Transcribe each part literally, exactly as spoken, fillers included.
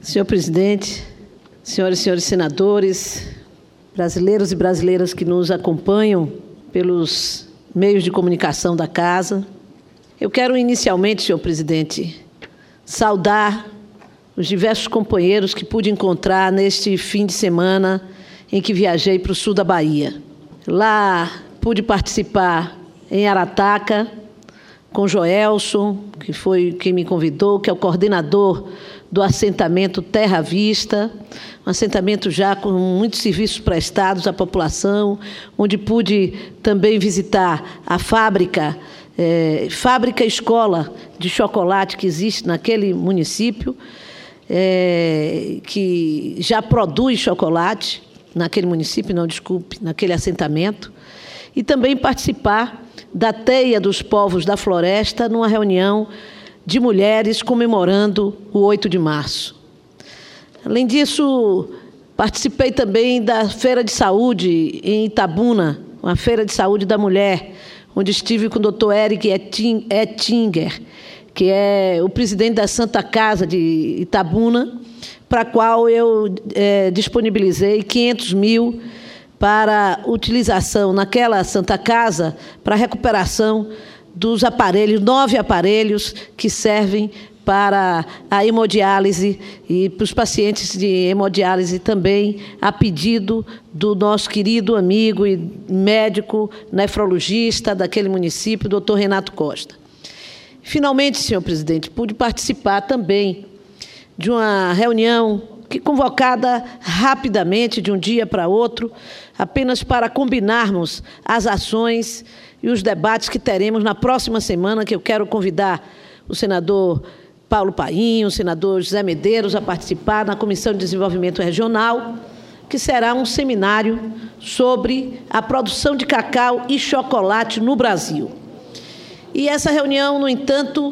Senhor presidente, senhoras e senhores senadores, brasileiros e brasileiras que nos acompanham pelos meios de comunicação da Casa, eu quero inicialmente, senhor presidente, saudar os diversos companheiros que pude encontrar neste fim de semana em que viajei para o sul da Bahia. Lá pude participar em Arataca com Joelson, que foi quem me convidou, que é o coordenador do assentamento Terra Vista, um assentamento já com muitos serviços prestados à população, onde pude também visitar a fábrica, é, fábrica escola de chocolate que existe naquele município, é, que já produz chocolate naquele município, não, desculpe, naquele assentamento, e também participar da Teia dos Povos da Floresta, numa reunião de mulheres comemorando o oito de março. Além disso, participei também da Feira de Saúde em Itabuna, uma Feira de Saúde da Mulher, onde estive com o doutor Eric Ettinger, que é o presidente da Santa Casa de Itabuna, para a qual eu é, disponibilizei quinhentos mil para utilização naquela Santa Casa para a recuperação dos aparelhos, nove aparelhos que servem para a hemodiálise e para os pacientes de hemodiálise também, a pedido do nosso querido amigo e médico nefrologista daquele município, doutor Renato Costa. Finalmente, senhor presidente, pude participar também de uma reunião que convocada rapidamente, de um dia para outro, apenas para combinarmos as ações e os debates que teremos na próxima semana, que eu quero convidar o senador Paulo Paim, o senador José Medeiros a participar na Comissão de Desenvolvimento Regional, que será um seminário sobre a produção de cacau e chocolate no Brasil. E essa reunião, no entanto,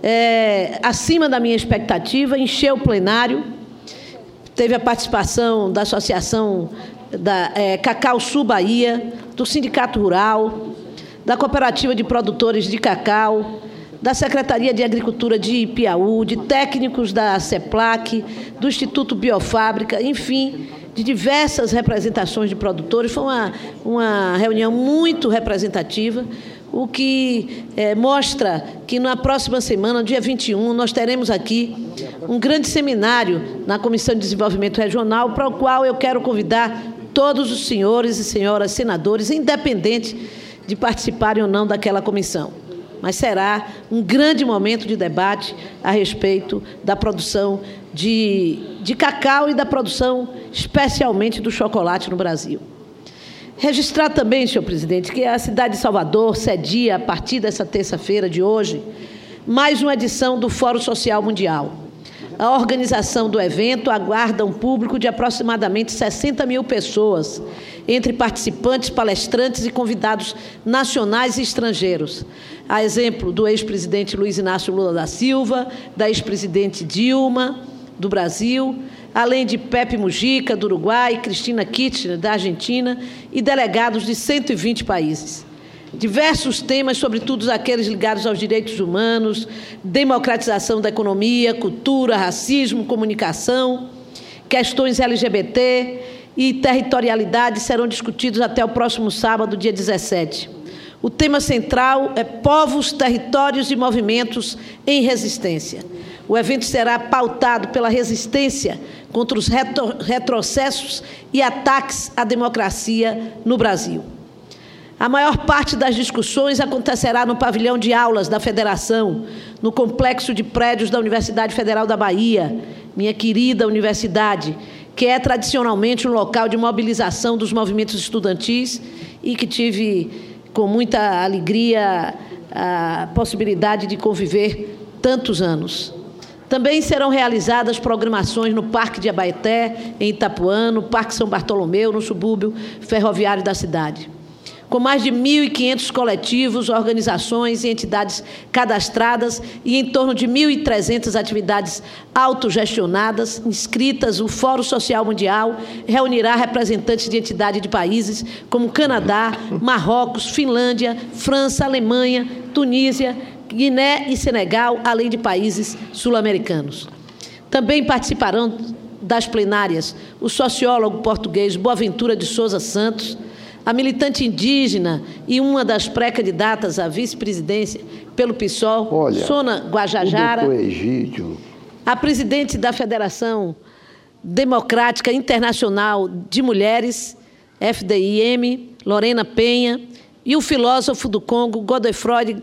é, acima da minha expectativa, encheu o plenário. Teve a participação da Associação da é, Cacau Sul Bahia, do Sindicato Rural, da Cooperativa de Produtores de Cacau, da Secretaria de Agricultura de Piauí, de técnicos da CEPLAC, do Instituto Biofábrica, enfim, de diversas representações de produtores. Foi uma, uma reunião muito representativa, o que é, mostra que na próxima semana, dia vinte e um, nós teremos aqui um grande seminário na Comissão de Desenvolvimento Regional, para o qual eu quero convidar todos os senhores e senhoras senadores, independente de participarem ou não daquela comissão. Mas será um grande momento de debate a respeito da produção de, de cacau e da produção, especialmente, do chocolate no Brasil. Registrar também, senhor presidente, que a cidade de Salvador cedia, a partir dessa terça-feira de hoje, mais uma edição do Fórum Social Mundial. A organização do evento aguarda um público de aproximadamente sessenta mil pessoas, entre participantes, palestrantes e convidados nacionais e estrangeiros. A exemplo do ex-presidente Luiz Inácio Lula da Silva, da ex-presidente Dilma, do Brasil, além de Pepe Mujica, do Uruguai, Cristina Kirchner, da Argentina, e delegados de cento e vinte países. Diversos temas, sobretudo aqueles ligados aos direitos humanos, democratização da economia, cultura, racismo, comunicação, questões L G B T e territorialidade, serão discutidos até o próximo sábado, dia dezessete. O tema central é povos, territórios e movimentos em resistência. O evento será pautado pela resistência contra os retro, retrocessos e ataques à democracia no Brasil. A maior parte das discussões acontecerá no pavilhão de aulas da Federação, no complexo de prédios da Universidade Federal da Bahia, minha querida universidade, que é tradicionalmente um local de mobilização dos movimentos estudantis e que tive, com muita alegria, a possibilidade de conviver tantos anos. Também serão realizadas programações no Parque de Abaeté, em Itapuã, no Parque São Bartolomeu, no subúrbio ferroviário da cidade. Com mais de mil e quinhentos coletivos, organizações e entidades cadastradas e em torno de mil e trezentas atividades autogestionadas, inscritas, o Fórum Social Mundial reunirá representantes de entidades de países como Canadá, Marrocos, Finlândia, França, Alemanha, Tunísia, Guiné e Senegal, além de países sul-americanos. Também participarão das plenárias o sociólogo português Boaventura de Souza Santos, a militante indígena e uma das pré-candidatas à vice-presidência pelo PSOL, Olha, Sona Guajajara, o doutor Egídio. A presidente da Federação Democrática Internacional de Mulheres, F D I M, Lorena Penha, e o filósofo do Congo, Godefroid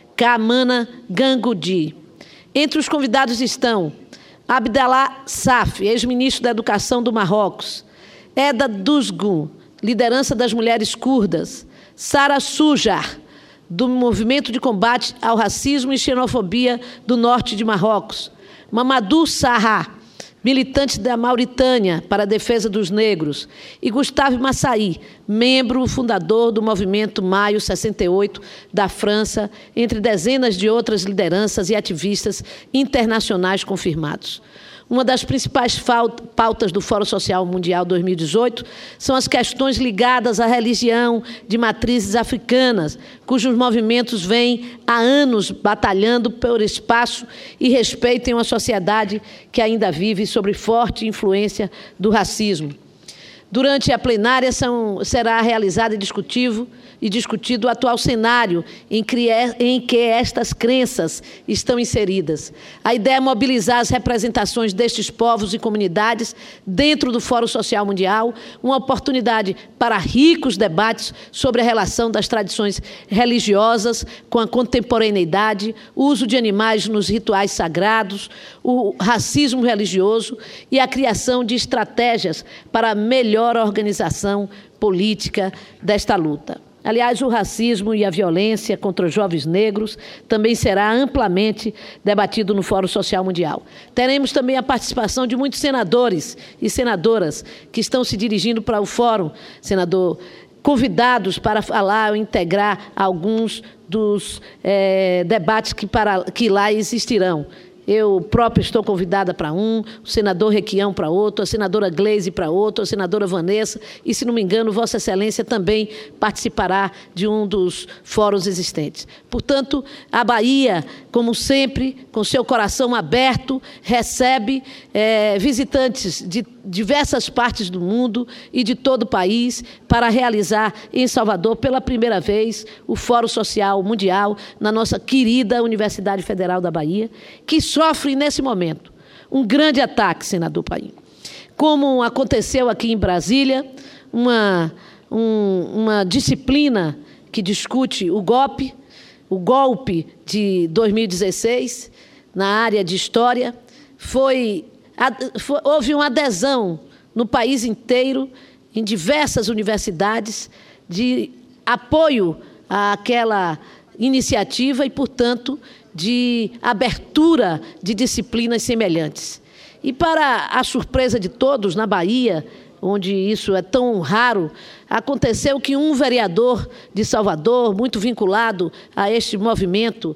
Kamana Gangudi. Entre os convidados estão Abdallah Saf, ex-ministro da Educação do Marrocos, Eda Duzgun, liderança das mulheres curdas, Sara Sujar, do Movimento de Combate ao Racismo e Xenofobia do Norte de Marrocos, Mamadou Sarra, militante da Mauritânia para a defesa dos negros, e Gustave Massaí, membro fundador do Movimento Maio sessenta e oito da França, entre dezenas de outras lideranças e ativistas internacionais confirmados. Uma das principais pautas do Fórum Social Mundial dois mil e dezoito são as questões ligadas à religião de matrizes africanas, cujos movimentos vêm há anos batalhando por espaço e respeito em uma sociedade que ainda vive sob forte influência do racismo. Durante a plenária são, será realizado e discutido, e discutido o atual cenário em que, em que estas crenças estão inseridas. A ideia é mobilizar as representações destes povos e comunidades dentro do Fórum Social Mundial, uma oportunidade para ricos debates sobre a relação das tradições religiosas com a contemporaneidade, o uso de animais nos rituais sagrados, o racismo religioso e a criação de estratégias para a melhor organização política desta luta. Aliás, o racismo e a violência contra os jovens negros também será amplamente debatido no Fórum Social Mundial. Teremos também a participação de muitos senadores e senadoras que estão se dirigindo para o Fórum, senador, convidados para falar ou integrar alguns dos é, debates que, para, que lá existirão. Eu própria estou convidada para um, o senador Requião para outro, a senadora Gleise para outro, a senadora Vanessa, e, se não me engano, Vossa Excelência também participará de um dos fóruns existentes. Portanto, a Bahia, como sempre, com seu coração aberto, recebe é, visitantes de diversas partes do mundo e de todo o país para realizar em Salvador, pela primeira vez, o Fórum Social Mundial na nossa querida Universidade Federal da Bahia, que sofre, nesse momento, um grande ataque, senador Paim. Como aconteceu aqui em Brasília, uma, um, uma disciplina que discute o golpe, o golpe de dois mil e dezesseis, na área de História, foi, foi, houve uma adesão no país inteiro, em diversas universidades, de apoio àquela iniciativa e, portanto, de abertura de disciplinas semelhantes. E, para a surpresa de todos, na Bahia, onde isso é tão raro, aconteceu que um vereador de Salvador, muito vinculado a este movimento,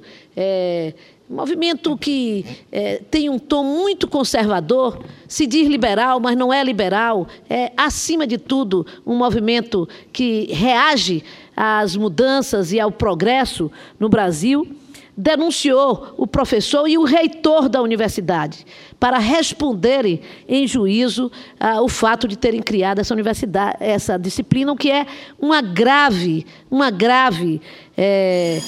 é, movimento que é, tem um tom muito conservador, se diz liberal, mas não é liberal, é, acima de tudo, um movimento que reage às mudanças e ao progresso no Brasil, denunciou o professor e o reitor da universidade para responderem em juízo ah, o fato de terem criado essa universidade, essa disciplina, o que é uma grave, uma grave, é,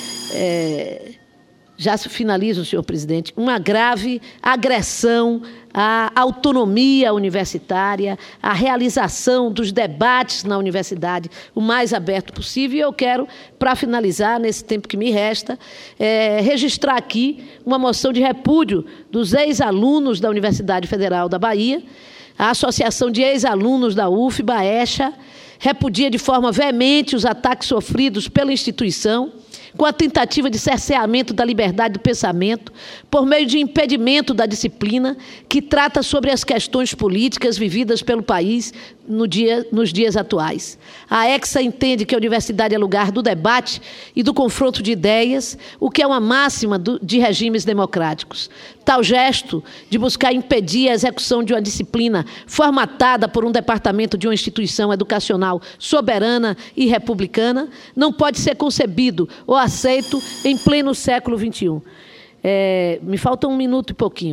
é, já se finaliza, senhor presidente, uma grave agressão à autonomia universitária, à realização dos debates na universidade o mais aberto possível. E eu quero, para finalizar, nesse tempo que me resta, é, registrar aqui uma moção de repúdio dos ex-alunos da Universidade Federal da Bahia. A Associação de Ex-Alunos da U F B A, EXA, repudia de forma veemente os ataques sofridos pela instituição, com a tentativa de cerceamento da liberdade do pensamento, por meio de impedimento da disciplina que trata sobre as questões políticas vividas pelo país no dia, nos dias atuais. A EXA entende que a universidade é lugar do debate e do confronto de ideias, o que é uma máxima do, de regimes democráticos. Tal gesto de buscar impedir a execução de uma disciplina formatada por um departamento de uma instituição educacional soberana e republicana não pode ser concebido ou aceito em pleno século vinte e um. É, me falta um minuto e pouquinho.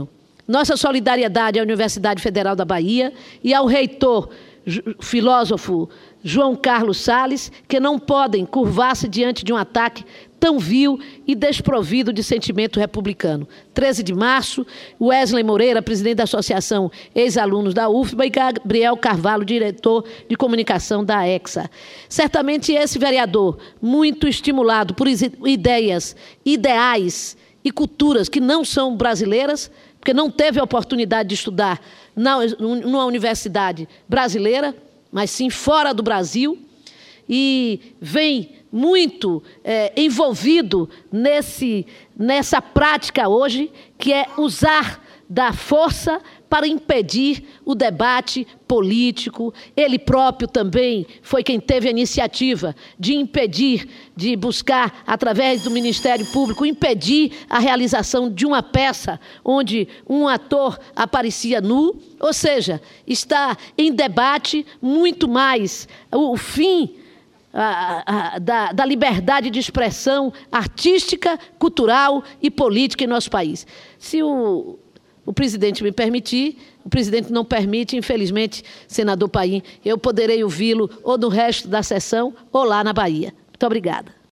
nossa solidariedade à Universidade Federal da Bahia e ao reitor, filósofo João Carlos Salles, que não podem curvar-se diante de um ataque tão vil e desprovido de sentimento republicano. treze de março, Wesley Moreira, presidente da Associação Ex-Alunos da U F B A, e Gabriel Carvalho, diretor de comunicação da Hexa. Certamente esse vereador, muito estimulado por ideias, ideais e culturas que não são brasileiras, porque não teve a oportunidade de estudar na, numa universidade brasileira, mas sim fora do Brasil, e vem muito é, envolvido nesse, nessa prática hoje, que é usar da força para impedir o debate político. Ele próprio também foi quem teve a iniciativa de impedir, de buscar, através do Ministério Público, impedir a realização de uma peça onde um ator aparecia nu, ou seja, está em debate muito mais o fim A, a, da, da liberdade de expressão artística, cultural e política em nosso país. Se o, o presidente me permitir, o presidente não permite, infelizmente, senador Paim, eu poderei ouvi-lo ou no resto da sessão ou lá na Bahia. Muito obrigada.